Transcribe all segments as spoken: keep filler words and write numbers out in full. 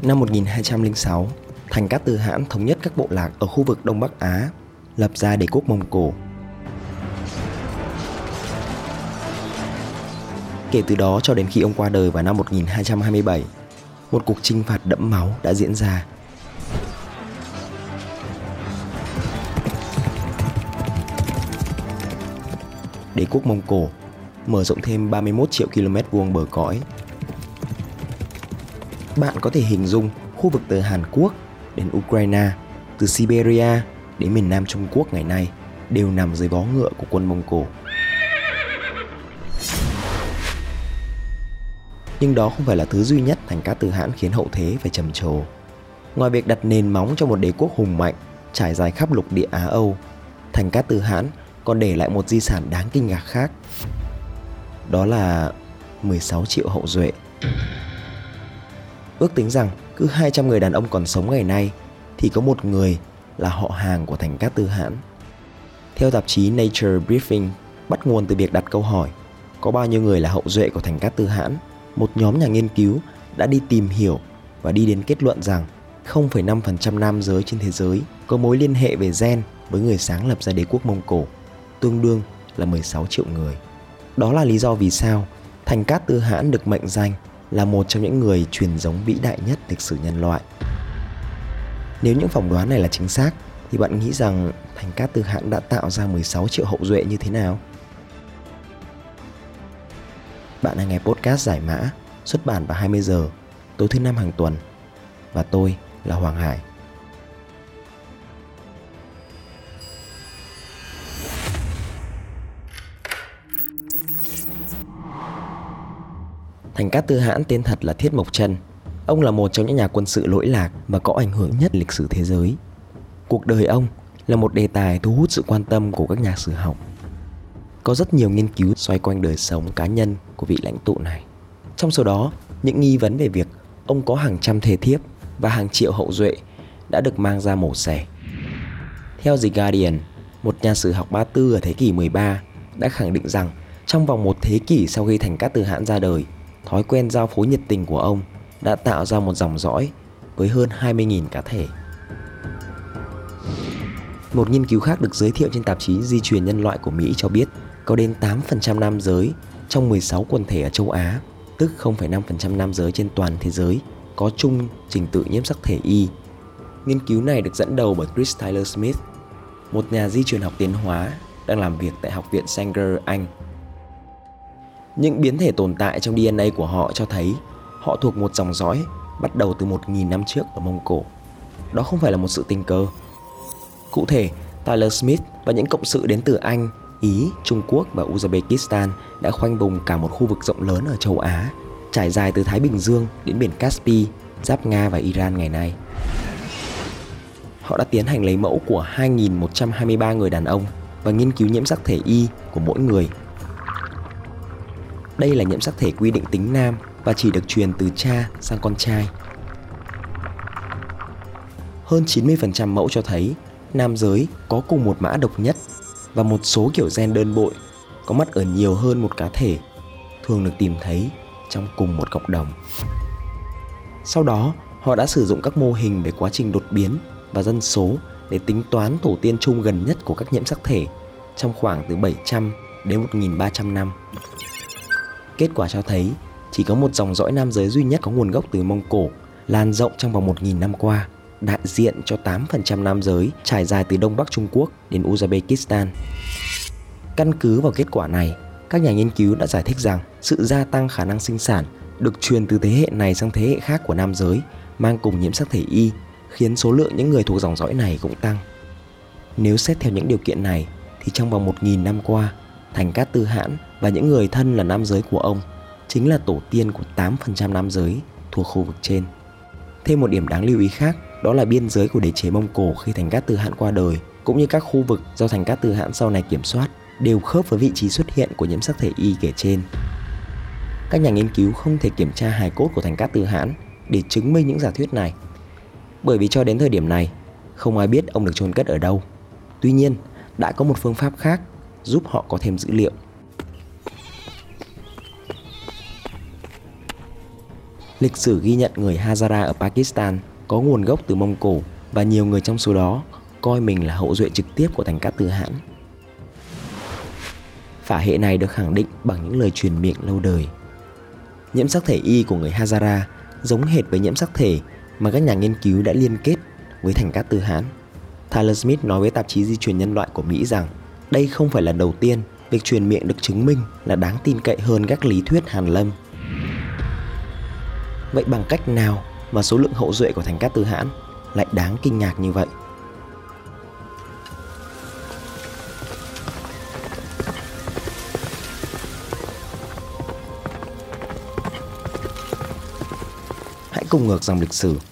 Năm một nghìn hai trăm lẻ sáu, Thành Cát Tư Hãn thống nhất các bộ lạc ở khu vực Đông Bắc Á, lập ra đế quốc Mông Cổ. Kể từ đó cho đến khi ông qua đời vào năm một nghìn hai trăm hai mươi bảy, một cuộc chinh phạt đẫm máu đã diễn ra. Đế quốc Mông Cổ mở rộng thêm ba mươi mốt triệu ki lô mét vuông bờ cõi. Bạn có thể hình dung khu vực từ Hàn Quốc đến Ukraine, từ Siberia đến miền Nam Trung Quốc ngày nay đều nằm dưới vó ngựa của quân Mông Cổ. Nhưng đó không phải là thứ duy nhất Thành Cát Tư Hãn khiến hậu thế phải trầm trồ. Ngoài việc đặt nền móng cho một đế quốc hùng mạnh trải dài khắp lục địa Á Âu, Thành Cát Tư Hãn còn để lại một di sản đáng kinh ngạc khác. Đó là mười sáu triệu hậu duệ. Ước tính rằng cứ hai trăm người đàn ông còn sống ngày nay thì có một người là họ hàng của Thành Cát Tư Hãn. Theo tạp chí Nature Briefing, bắt nguồn từ việc đặt câu hỏi có bao nhiêu người là hậu duệ của Thành Cát Tư Hãn, một nhóm nhà nghiên cứu đã đi tìm hiểu và đi đến kết luận rằng không phẩy năm phần trăm nam giới trên thế giới có mối liên hệ về gen với người sáng lập ra đế quốc Mông Cổ, tương đương là mười sáu triệu người. Đó là lý do vì sao Thành Cát Tư Hãn được mệnh danh là một trong những người truyền giống vĩ đại nhất lịch sử nhân loại. Nếu những phỏng đoán này là chính xác thì bạn nghĩ rằng Thành Cát Tư Hãn đã tạo ra mười sáu triệu hậu duệ như thế nào? Bạn đang nghe podcast Giải Mã, xuất bản vào hai mươi giờ tối thứ năm hàng tuần. Và tôi là Hoàng Hải. Thành Cát Tư Hãn tên thật là Thiết Mộc Chân. Ông là một trong những nhà quân sự lỗi lạc và có ảnh hưởng nhất lịch sử thế giới. Cuộc đời ông là một đề tài thu hút sự quan tâm của các nhà sử học. Có rất nhiều nghiên cứu xoay quanh đời sống cá nhân của vị lãnh tụ này. Trong số đó, những nghi vấn về việc ông có hàng trăm thê thiếp và hàng triệu hậu duệ đã được mang ra mổ xẻ. Theo The Guardian, một nhà sử học Ba Tư ở thế kỷ mười ba đã khẳng định rằng trong vòng một thế kỷ sau khi Thành Cát Tư Hãn ra đời, thói quen giao phối nhiệt tình của ông đã tạo ra một dòng dõi với hơn hai mươi nghìn cá thể. Một nghiên cứu khác được giới thiệu trên tạp chí Di truyền nhân loại của Mỹ cho biết có đến tám phần trăm nam giới trong mười sáu quần thể ở châu Á, tức không phẩy năm phần trăm nam giới trên toàn thế giới, có chung trình tự nhiễm sắc thể Y. Nghiên cứu này được dẫn đầu bởi Chris Tyler Smith, một nhà di truyền học tiến hóa đang làm việc tại Học viện Sanger, Anh. Những biến thể tồn tại trong đê en a của họ cho thấy họ thuộc một dòng dõi bắt đầu từ một nghìn năm trước ở Mông Cổ. Đó không phải là một sự tình cờ. Cụ thể, Tyler Smith và những cộng sự đến từ Anh, Ý, Trung Quốc và Uzbekistan đã khoanh vùng cả một khu vực rộng lớn ở châu Á, trải dài từ Thái Bình Dương đến biển Caspi, giáp Nga và Iran ngày nay. Họ đã tiến hành lấy mẫu của hai nghìn một trăm hai mươi ba người đàn ông và nghiên cứu nhiễm sắc thể Y của mỗi người. Đây là nhiễm sắc thể quy định tính nam và chỉ được truyền từ cha sang con trai. Hơn chín mươi phần trăm mẫu cho thấy nam giới có cùng một mã độc nhất và một số kiểu gen đơn bội có mắt ở nhiều hơn một cá thể, thường được tìm thấy trong cùng một cộng đồng. Sau đó, họ đã sử dụng các mô hình về quá trình đột biến và dân số để tính toán tổ tiên chung gần nhất của các nhiễm sắc thể trong khoảng từ bảy trăm đến một nghìn ba trăm năm. Kết quả cho thấy chỉ có một dòng dõi nam giới duy nhất có nguồn gốc từ Mông Cổ, lan rộng trong vòng một nghìn năm qua, đại diện cho tám phần trăm nam giới trải dài từ Đông Bắc Trung Quốc đến Uzbekistan. Căn cứ vào kết quả này, các nhà nghiên cứu đã giải thích rằng sự gia tăng khả năng sinh sản được truyền từ thế hệ này sang thế hệ khác của nam giới mang cùng nhiễm sắc thể Y, khiến số lượng những người thuộc dòng dõi này cũng tăng. Nếu xét theo những điều kiện này, thì trong vòng một nghìn năm qua, Thành Cát Tư Hãn và những người thân là nam giới của ông chính là tổ tiên của tám phần trăm nam giới thuộc khu vực trên. Thêm một điểm đáng lưu ý khác, đó là biên giới của đế chế Mông Cổ khi Thành Cát Tư Hãn qua đời, cũng như các khu vực do Thành Cát Tư Hãn sau này kiểm soát, đều khớp với vị trí xuất hiện của nhiễm sắc thể Y kể trên. Các nhà nghiên cứu không thể kiểm tra hài cốt của Thành Cát Tư Hãn để chứng minh những giả thuyết này, bởi vì cho đến thời điểm này, không ai biết ông được chôn cất ở đâu. Tuy nhiên, đã có một phương pháp khác giúp họ có thêm dữ liệu. Lịch sử ghi nhận người Hazara ở Pakistan có nguồn gốc từ Mông Cổ và nhiều người trong số đó coi mình là hậu duệ trực tiếp của Thành Cát Tư Hãn. Phả hệ này được khẳng định bằng những lời truyền miệng lâu đời. Nhiễm sắc thể Y của người Hazara giống hệt với nhiễm sắc thể mà các nhà nghiên cứu đã liên kết với Thành Cát Tư Hãn. Tyler Smith nói với tạp chí Di truyền nhân loại của Mỹ rằng đây không phải lần đầu tiên việc truyền miệng được chứng minh là đáng tin cậy hơn các lý thuyết hàn lâm. Vậy bằng cách nào mà số lượng hậu duệ của Thành Cát Tư Hãn lại đáng kinh ngạc như vậy? Hãy cùng ngược dòng lịch sử.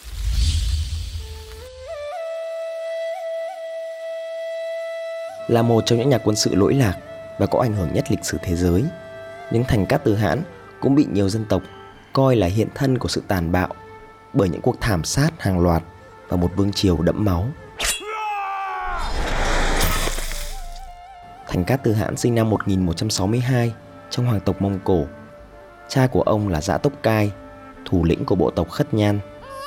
Là một trong những nhà quân sự lỗi lạc và có ảnh hưởng nhất lịch sử thế giới, nhưng Thành Cát Tư Hãn cũng bị nhiều dân tộc coi là hiện thân của sự tàn bạo bởi những cuộc thảm sát hàng loạt và một vương triều đẫm máu. Thành Cát Tư Hãn sinh năm một nghìn một trăm sáu mươi hai trong hoàng tộc Mông Cổ. Cha của ông là Dã Tốc Cai, thủ lĩnh của bộ tộc Khất Nhan.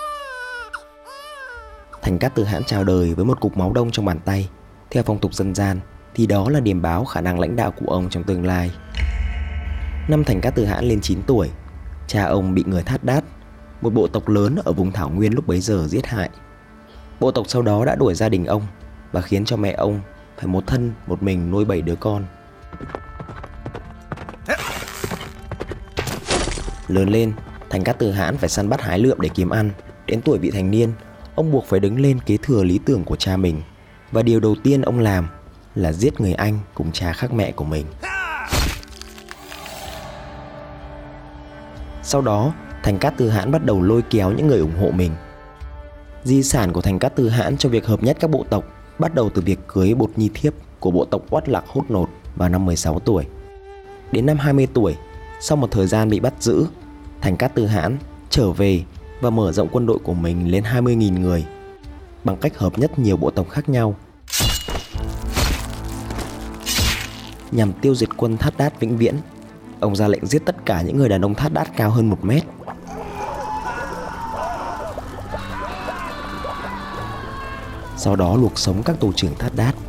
Thành Cát Tư Hãn chào đời với một cục máu đông trong bàn tay. Theo phong tục dân gian thì đó là điềm báo khả năng lãnh đạo của ông trong tương lai. Năm Thành Cát Tư Hãn lên chín tuổi, cha ông bị người Thát Đát, một bộ tộc lớn ở vùng thảo nguyên lúc bấy giờ giết hại. Bộ tộc sau đó đã đuổi gia đình ông và khiến cho mẹ ông phải một thân một mình nuôi bảy đứa con. Lớn lên, Thành Cát Tư Hãn phải săn bắt hái lượm để kiếm ăn. Đến tuổi vị thành niên, ông buộc phải đứng lên kế thừa lý tưởng của cha mình. Và điều đầu tiên ông làm là giết người anh cùng cha khác mẹ của mình. Sau đó, Thành Cát Tư Hãn bắt đầu lôi kéo những người ủng hộ mình. Di sản của Thành Cát Tư Hãn cho việc hợp nhất các bộ tộc bắt đầu từ việc cưới Bột Nhi Thiếp của bộ tộc Oát Lạc Hốt Nột vào năm mười sáu tuổi. Đến năm hai mươi tuổi, sau một thời gian bị bắt giữ, Thành Cát Tư Hãn trở về và mở rộng quân đội của mình lên hai mươi nghìn người bằng cách hợp nhất nhiều bộ tộc khác nhau nhằm tiêu diệt quân Thát Đát vĩnh viễn. Ông ra lệnh giết tất cả những người đàn ông Thát Đát cao hơn một mét. Sau đó luộc sống các tù trưởng Thát Đát.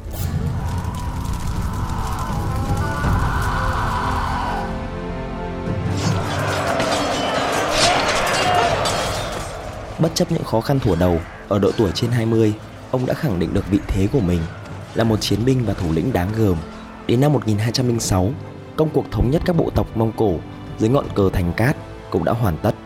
Bất chấp những khó khăn thuở đầu, ở độ tuổi trên hai mươi, ông đã khẳng định được vị thế của mình là một chiến binh và thủ lĩnh đáng gờm. Đến năm một nghìn hai trăm lẻ sáu, công cuộc thống nhất các bộ tộc Mông Cổ dưới ngọn cờ Thành Cát cũng đã hoàn tất.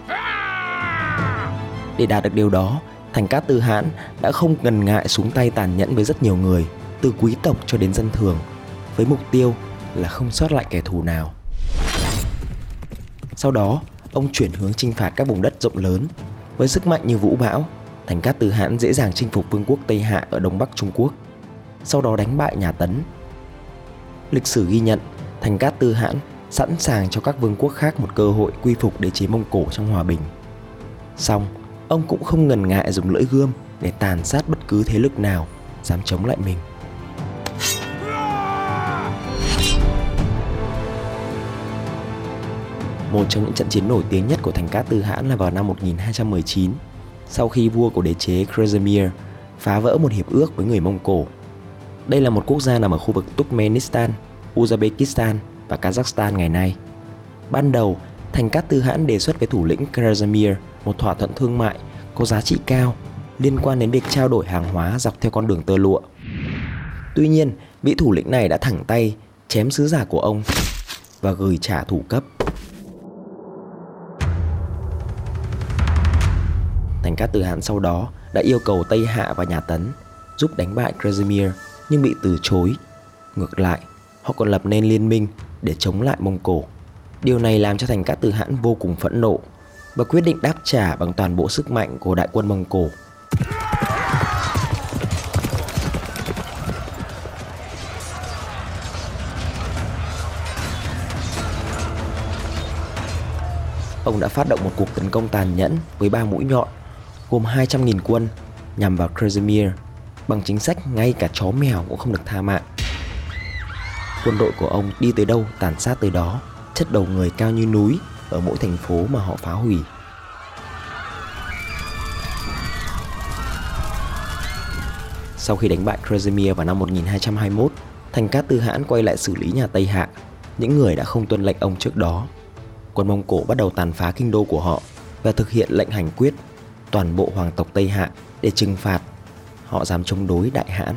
Để đạt được điều đó, Thành Cát Tư Hãn đã không ngần ngại xuống tay tàn nhẫn với rất nhiều người, từ quý tộc cho đến dân thường, với mục tiêu là không sót lại kẻ thù nào. Sau đó, ông chuyển hướng chinh phạt các vùng đất rộng lớn. Với sức mạnh như vũ bão, Thành Cát Tư Hãn dễ dàng chinh phục vương quốc Tây Hạ ở Đông Bắc Trung Quốc, sau đó đánh bại nhà Tấn. Lịch sử ghi nhận Thành Cát Tư Hãn sẵn sàng cho các vương quốc khác một cơ hội quy phục đế chế Mông Cổ trong hòa bình. Song, ông cũng không ngần ngại dùng lưỡi gươm để tàn sát bất cứ thế lực nào dám chống lại mình. Một trong những trận chiến nổi tiếng nhất của Thành Cát Tư Hãn là vào năm một nghìn hai trăm mười chín, sau khi vua của đế chế Khazemir phá vỡ một hiệp ước với người Mông Cổ. Đây là một quốc gia nằm ở khu vực Turkmenistan, Uzbekistan và Kazakhstan ngày nay. Ban đầu, Thành Cát Tư Hãn đề xuất với thủ lĩnh Khazemir một thỏa thuận thương mại có giá trị cao liên quan đến việc trao đổi hàng hóa dọc theo con đường tơ lụa. Tuy nhiên, vị thủ lĩnh này đã thẳng tay chém sứ giả của ông và gửi trả thủ cấp. Thành Cát Tư Hãn sau đó đã yêu cầu Tây Hạ và nhà Tấn giúp đánh bại Khazemir nhưng bị từ chối. Ngược lại, họ còn lập nên liên minh để chống lại Mông Cổ. Điều này làm cho Thành Cát Tư Hãn vô cùng phẫn nộ và quyết định đáp trả bằng toàn bộ sức mạnh của đại quân Mông Cổ. Ông đã phát động một cuộc tấn công tàn nhẫn với ba mũi nhọn, gồm hai trăm nghìn quân nhằm vào Khazemir, bằng chính sách ngay cả chó mèo cũng không được tha mạng. Quân đội của ông đi tới đâu tàn sát tới đó, chất đầu người cao như núi ở mỗi thành phố mà họ phá hủy. Sau khi đánh bại Casimir vào năm một nghìn hai trăm hai mươi mốt, Thành Cát Tư Hãn quay lại xử lý nhà Tây Hạ, những người đã không tuân lệnh ông trước đó. Quân Mông Cổ bắt đầu tàn phá kinh đô của họ và thực hiện lệnh hành quyết toàn bộ hoàng tộc Tây Hạ để trừng phạt họ dám chống đối Đại Hãn.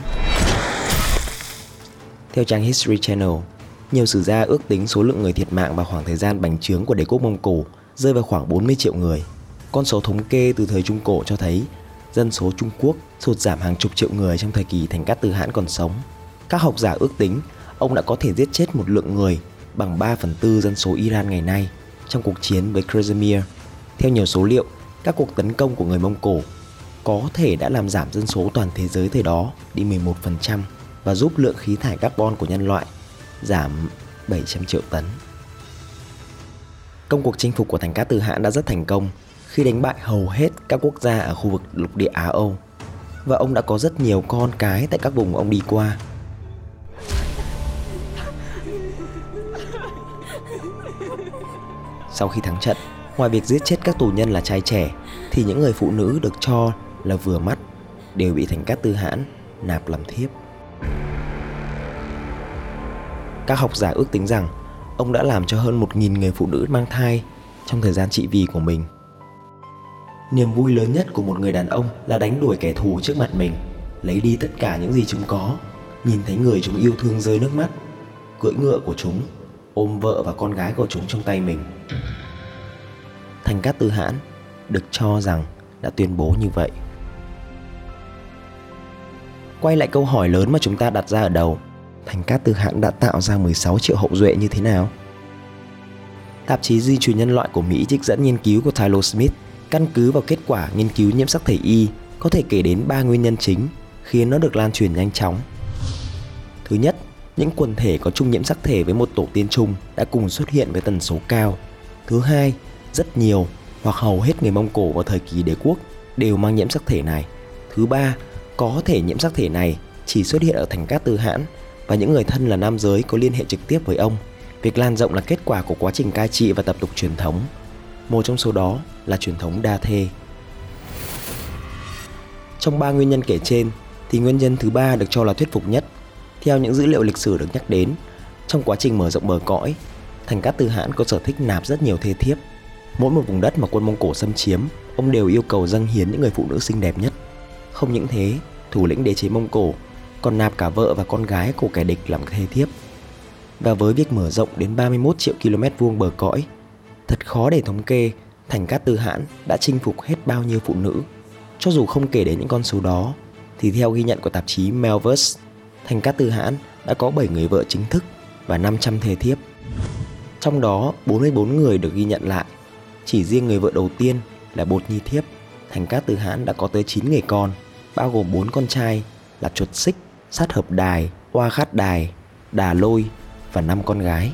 Theo trang History Channel, nhiều sử gia ước tính số lượng người thiệt mạng vào khoảng thời gian bành trướng của đế quốc Mông Cổ rơi vào khoảng bốn mươi triệu người. Con số thống kê từ thời Trung Cổ cho thấy dân số Trung Quốc sụt giảm hàng chục triệu người trong thời kỳ Thành Cát Tư Hãn còn sống. Các học giả ước tính ông đã có thể giết chết một lượng người bằng ba phần tư dân số Iran ngày nay trong cuộc chiến với Casimir. Theo nhiều số liệu, các cuộc tấn công của người Mông Cổ có thể đã làm giảm dân số toàn thế giới thời đó đi mười một phần trăm và giúp lượng khí thải carbon của nhân loại giảm bảy trăm triệu tấn. Công cuộc chinh phục của Thành Cát Tư Hãn đã rất thành công khi đánh bại hầu hết các quốc gia ở khu vực lục địa Á Âu, và ông đã có rất nhiều con cái tại các vùng ông đi qua. Sau khi thắng trận, ngoài việc giết chết các tù nhân là trai trẻ, thì những người phụ nữ được cho là vừa mắt đều bị Thành Cát Tư Hãn nạp làm thiếp. Các học giả ước tính rằng ông đã làm cho hơn một nghìn người phụ nữ mang thai trong thời gian trị vì của mình. Niềm vui lớn nhất của một người đàn ông là đánh đuổi kẻ thù trước mặt mình, lấy đi tất cả những gì chúng có, nhìn thấy người chúng yêu thương rơi nước mắt, cưỡi ngựa của chúng, ôm vợ và con gái của chúng trong tay mình. Thành Cát Tư Hãn được cho rằng đã tuyên bố như vậy. Quay lại câu hỏi lớn mà chúng ta đặt ra ở đầu, Thành Cát Tư Hãn đã tạo ra mười sáu triệu hậu duệ như thế nào? Tạp chí Di truyền nhân loại của Mỹ trích dẫn nghiên cứu của Taylor Smith, căn cứ vào kết quả nghiên cứu nhiễm sắc thể Y, có thể kể đến ba nguyên nhân chính khiến nó được lan truyền nhanh chóng. Thứ nhất, những quần thể có chung nhiễm sắc thể với một tổ tiên chung đã cùng xuất hiện với tần số cao. Thứ hai, rất nhiều hoặc hầu hết người Mông Cổ vào thời kỳ đế quốc đều mang nhiễm sắc thể này. Thứ ba, có thể nhiễm sắc thể này chỉ xuất hiện ở Thành Cát Tư Hãn và những người thân là nam giới có liên hệ trực tiếp với ông. Việc lan rộng là kết quả của quá trình cai trị và tập tục truyền thống. Một trong số đó là truyền thống đa thê. Trong ba nguyên nhân kể trên thì nguyên nhân thứ ba được cho là thuyết phục nhất. Theo những dữ liệu lịch sử được nhắc đến, trong quá trình mở rộng bờ cõi, Thành Cát Tư Hãn có sở thích nạp rất nhiều thê thiếp. Mỗi một vùng đất mà quân Mông Cổ xâm chiếm, ông đều yêu cầu dâng hiến những người phụ nữ xinh đẹp nhất. Không những thế, thủ lĩnh đế chế Mông Cổ còn nạp cả vợ và con gái của kẻ địch làm thê thiếp. Và với việc mở rộng đến ba mươi mốt triệu ki lô mét vuông bờ cõi, thật khó để thống kê Thành Cát Tư Hãn đã chinh phục hết bao nhiêu phụ nữ. Cho dù không kể đến những con số đó, thì theo ghi nhận của tạp chí Melverse, Thành Cát Tư Hãn đã có bảy người vợ chính thức và năm trăm thê thiếp. Trong đó, bốn mươi bốn người được ghi nhận lại. Chỉ riêng người vợ đầu tiên là Bột Nhi Thiếp, Thành Cát Tư Hãn đã có tới chín người con, bao gồm bốn con trai là Chuột Xích, Sát Hợp Đài, Oa Khát Đài, Đà Lôi và năm con gái.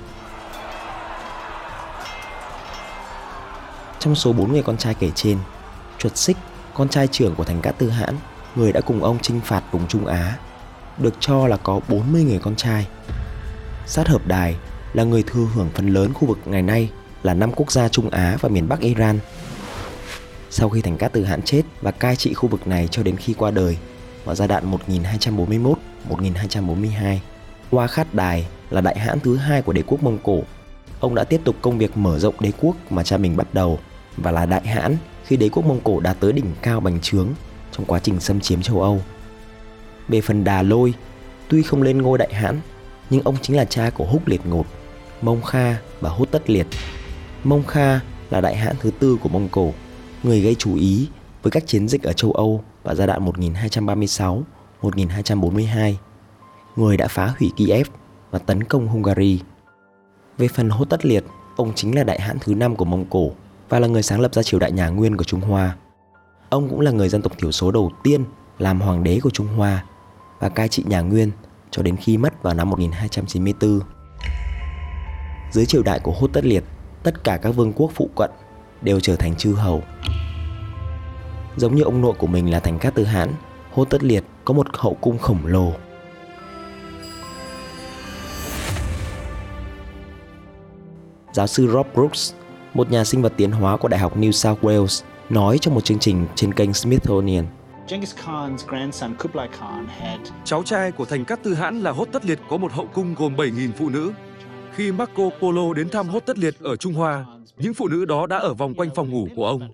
Trong số bốn người con trai kể trên, Chuột Xích, con trai trưởng của Thành Cát Tư Hãn, người đã cùng ông chinh phạt vùng Trung Á, được cho là có bốn mươi người con trai. Sát Hợp Đài là người thừa hưởng phần lớn khu vực ngày nay là năm quốc gia Trung Á và miền Bắc Iran. Sau khi Thành Cát Tư Hãn chết và cai trị khu vực này cho đến khi qua đời vào giai đoạn một nghìn hai trăm bốn mươi mốt đến một nghìn hai trăm bốn mươi hai, Oa Khát Đài là đại hãn thứ hai của đế quốc Mông Cổ. Ông đã tiếp tục công việc mở rộng đế quốc mà cha mình bắt đầu và là đại hãn khi đế quốc Mông Cổ đạt tới đỉnh cao bành trướng trong quá trình xâm chiếm châu Âu. Về phần Đà Lôi, tuy không lên ngôi đại hãn, nhưng ông chính là cha của Húc Liệt Ngột, Mông Kha và Hốt Tất Liệt. Mông Kha là đại hãn thứ tư của Mông Cổ, người gây chú ý với các chiến dịch ở châu Âu vào giai đoạn một nghìn hai trăm ba mươi sáu đến một nghìn hai trăm bốn mươi hai, người đã phá hủy Kiev và tấn công Hungary. Về phần Hốt Tất Liệt, ông chính là đại hãn thứ năm của Mông Cổ và là người sáng lập ra triều đại nhà Nguyên của Trung Hoa. Ông cũng là người dân tộc thiểu số đầu tiên làm hoàng đế của Trung Hoa và cai trị nhà Nguyên cho đến khi mất vào năm một nghìn hai trăm chín mươi tư. Dưới triều đại của Hốt Tất Liệt, tất cả các vương quốc phụ cận đều trở thành chư hầu. Giống như ông nội của mình là Thành Cát Tư Hãn, Hốt Tất Liệt có một hậu cung khổng lồ. Giáo sư Rob Brooks, một nhà sinh vật tiến hóa của Đại học New South Wales, nói trong một chương trình trên kênh Smithsonian, Cháu trai của thành Cát Tư Hãn là Hốt Tất Liệt có một hậu cung gồm bảy nghìn phụ nữ. Khi Marco Polo đến thăm Hốt Tất Liệt ở Trung Hoa, những phụ nữ đó đã ở vòng quanh phòng ngủ của ông.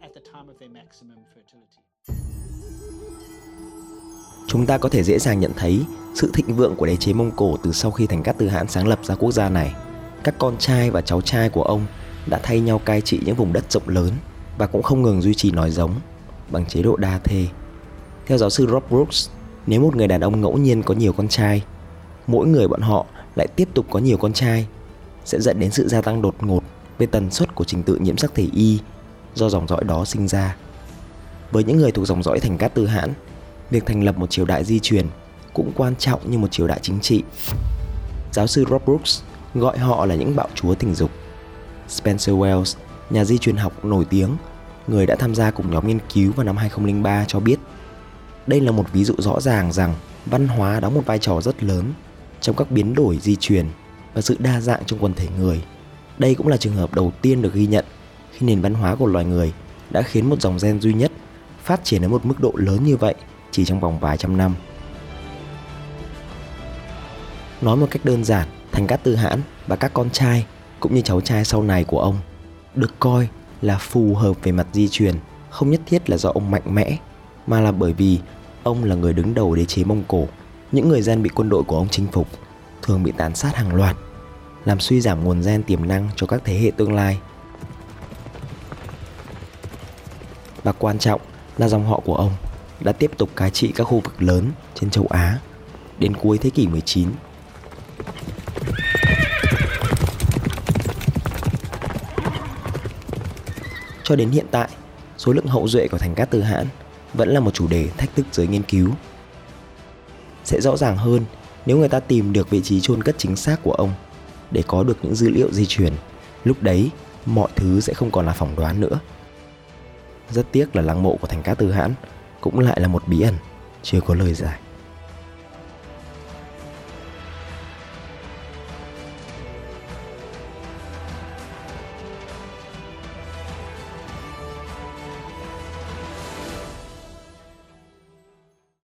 Chúng ta có thể dễ dàng nhận thấy sự thịnh vượng của đế chế Mông Cổ từ sau khi thành Cát Tư Hãn sáng lập ra quốc gia này. Các con trai và cháu trai của ông đã thay nhau cai trị những vùng đất rộng lớn và cũng không ngừng duy trì nói giống bằng chế độ đa thê. Theo giáo sư Rob Brooks, nếu một người đàn ông ngẫu nhiên có nhiều con trai, mỗi người bọn họ lại tiếp tục có nhiều con trai, sẽ dẫn đến sự gia tăng đột ngột về tần suất của trình tự nhiễm sắc thể Y do dòng dõi đó sinh ra. Với những người thuộc dòng dõi thành Cát Tư Hãn, việc thành lập một triều đại di truyền cũng quan trọng như một triều đại chính trị. Giáo sư Rob Brooks gọi họ là những bạo chúa tình dục. Spencer Wells, nhà di truyền học nổi tiếng, người đã tham gia cùng nhóm nghiên cứu vào năm hai không không ba cho biết đây là một ví dụ rõ ràng rằng văn hóa đóng một vai trò rất lớn trong các biến đổi di truyền và sự đa dạng trong quần thể người. Đây cũng là trường hợp đầu tiên được ghi nhận khi nền văn hóa của loài người đã khiến một dòng gen duy nhất phát triển đến một mức độ lớn như vậy chỉ trong vòng vài trăm năm. Nói một cách đơn giản, thành Cát Tư Hãn và các con trai cũng như cháu trai sau này của ông được coi là phù hợp về mặt di truyền, không nhất thiết là do ông mạnh mẽ, mà là bởi vì ông là người đứng đầu đế chế Mông Cổ. Những người dân bị quân đội của ông chinh phục thường bị tàn sát hàng loạt, làm suy giảm nguồn gen tiềm năng cho các thế hệ tương lai. Và quan trọng là dòng họ của ông đã tiếp tục cai trị các khu vực lớn trên châu Á đến cuối thế kỷ mười chín. Cho đến hiện tại, số lượng hậu duệ của thành Cát Tư Hãn vẫn là một chủ đề thách thức giới nghiên cứu. Sẽ rõ ràng hơn nếu người ta tìm được vị trí chôn cất chính xác của ông để có được những dữ liệu di truyền. Lúc đấy, mọi thứ sẽ không còn là phỏng đoán nữa. Rất tiếc là lăng mộ của thành Cát Tư Hãn cũng lại là một bí ẩn chưa có lời giải.